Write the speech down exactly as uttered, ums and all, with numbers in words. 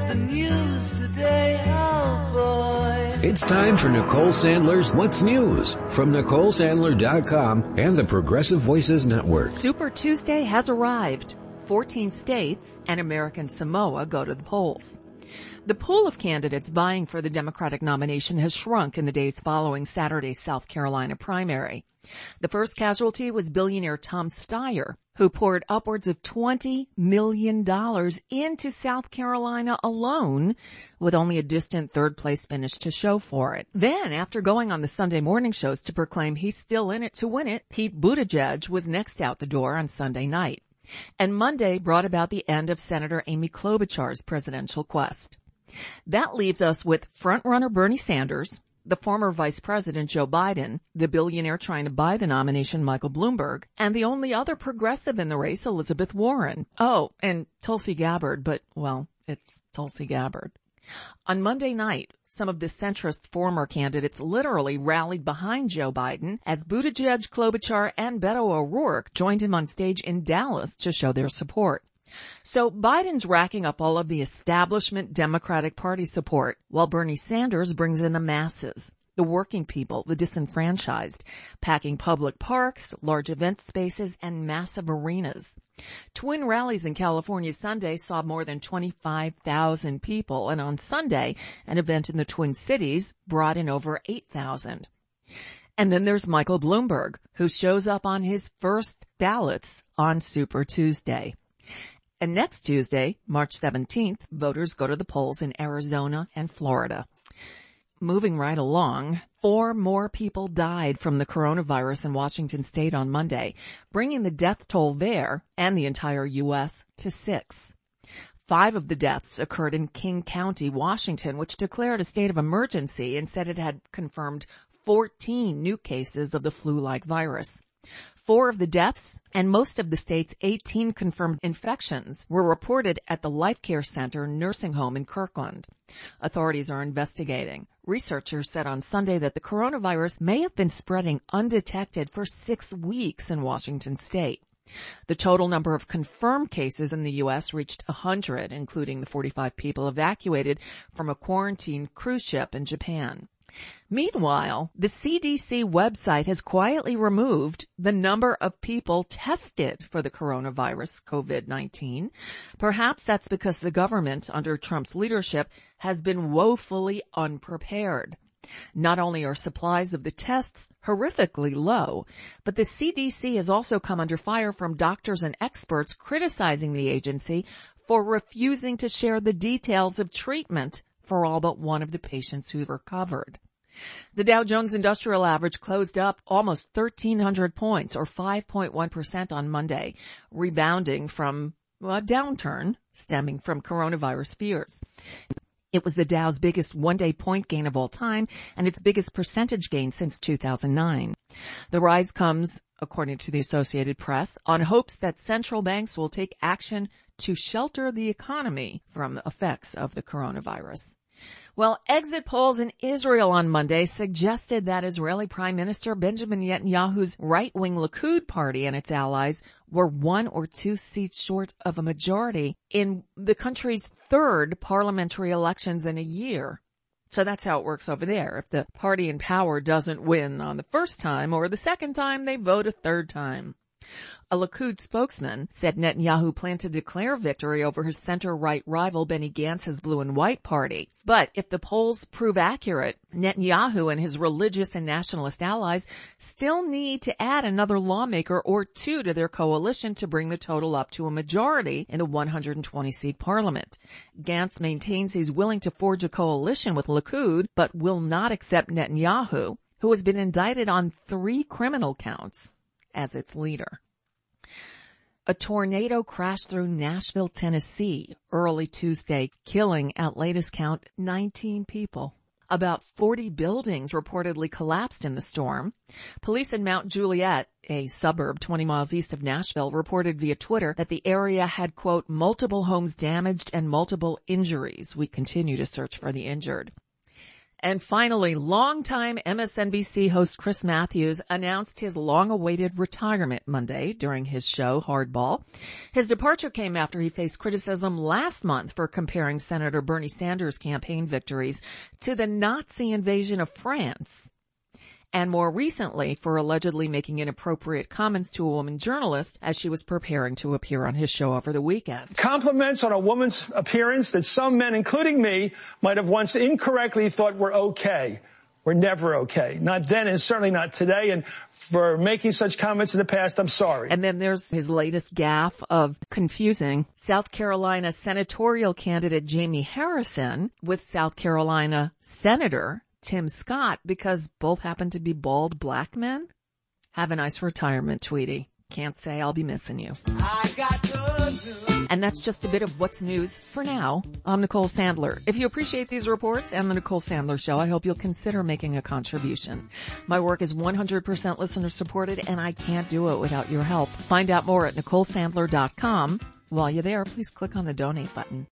the news today, oh boy. It's time for Nicole Sandler's What's News from Nicole Sandler dot com and the Progressive Voices Network. Super Tuesday has arrived. fourteen states and American Samoa go to the polls. The pool of candidates vying for the Democratic nomination has shrunk in the days following Saturday's South Carolina primary. The first casualty was billionaire Tom Steyer, who poured upwards of twenty million dollars into South Carolina alone, with only a distant third-place finish to show for it. Then, after going on the Sunday morning shows to proclaim he's still in it to win it, Pete Buttigieg was next out the door on Sunday night. And Monday brought about the end of Senator Amy Klobuchar's presidential quest. That leaves us with frontrunner Bernie Sanders, the former Vice President Joe Biden, the billionaire trying to buy the nomination Michael Bloomberg, and the only other progressive in the race, Elizabeth Warren. Oh, and Tulsi Gabbard, but, well, it's Tulsi Gabbard. On Monday night, some of the centrist former candidates literally rallied behind Joe Biden as Buttigieg, Klobuchar, and Beto O'Rourke joined him on stage in Dallas to show their support. So Biden's racking up all of the establishment Democratic Party support, while Bernie Sanders brings in the masses, the working people, the disenfranchised, packing public parks, large event spaces, and massive arenas. Twin rallies in California Sunday saw more than twenty-five thousand people, and on Sunday, an event in the Twin Cities brought in over eight thousand. And then there's Michael Bloomberg, who shows up on his first ballots on Super Tuesday. And next Tuesday, March seventeenth, voters go to the polls in Arizona and Florida. Moving right along, four more people died from the coronavirus in Washington state on Monday, bringing the death toll there and the entire U S to six. Five of the deaths occurred in King County, Washington, which declared a state of emergency and said it had confirmed fourteen new cases of the flu-like virus. Four of the deaths and most of the state's eighteen confirmed infections were reported at the Life Care Center nursing home in Kirkland. Authorities are investigating. Researchers said on Sunday that the coronavirus may have been spreading undetected for six weeks in Washington state. The total number of confirmed cases in the U S reached one hundred, including the forty-five people evacuated from a quarantine cruise ship in Japan. Meanwhile, the C D C website has quietly removed the number of people tested for the coronavirus COVID nineteen. Perhaps that's because the government, under Trump's leadership, has been woefully unprepared. Not only are supplies of the tests horrifically low, but the C D C has also come under fire from doctors and experts criticizing the agency for refusing to share the details of treatment for all but one of the patients who've recovered. The Dow Jones Industrial Average closed up almost thirteen hundred points, or five point one percent on Monday, rebounding from well, a downturn stemming from coronavirus fears. It was the Dow's biggest one-day point gain of all time and its biggest percentage gain since two thousand nine. The rise comes, according to the Associated Press, on hopes that central banks will take action to shelter the economy from the effects of the coronavirus. Well, exit polls in Israel on Monday suggested that Israeli Prime Minister Benjamin Netanyahu's right-wing Likud party and its allies were one or two seats short of a majority in the country's third parliamentary elections in a year. So that's how it works over there. If the party in power doesn't win on the first time or the second time, they vote a third time. A Likud spokesman said Netanyahu planned to declare victory over his center-right rival Benny Gantz's Blue and White party. But if the polls prove accurate, Netanyahu and his religious and nationalist allies still need to add another lawmaker or two to their coalition to bring the total up to a majority in the one hundred twenty seat parliament. Gantz maintains he's willing to forge a coalition with Likud, but will not accept Netanyahu, who has been indicted on three criminal counts, as its leader. A tornado crashed through Nashville, Tennessee early Tuesday, killing, at latest count, nineteen people. About forty buildings reportedly collapsed in the storm. Police in Mount Juliet, a suburb twenty miles east of Nashville, reported via Twitter that the area had, quote, multiple homes damaged and multiple injuries. We continue to search for the injured. And finally, longtime M S N B C host Chris Matthews announced his long-awaited retirement Monday during his show Hardball. His departure came after he faced criticism last month for comparing Senator Bernie Sanders' campaign victories to the Nazi invasion of France, and more recently for allegedly making inappropriate comments to a woman journalist as she was preparing to appear on his show over the weekend. Compliments on a woman's appearance that some men, including me, might have once incorrectly thought were okay. We're never okay. Not then and certainly not today. And for making such comments in the past, I'm sorry. And then there's his latest gaffe of confusing South Carolina senatorial candidate Jamie Harrison with South Carolina Senator Tim Scott, because both happen to be bald black men. Have a nice retirement, Tweety. Can't say I'll be missing you. I got good. And that's just a bit of what's news for now. I'm Nicole Sandler. If you appreciate these reports and the Nicole Sandler Show, I hope you'll consider making a contribution. My work is one hundred percent listener supported, and I can't do it without your help. Find out more at nicole sandler dot com. While you're there, please click on the donate button.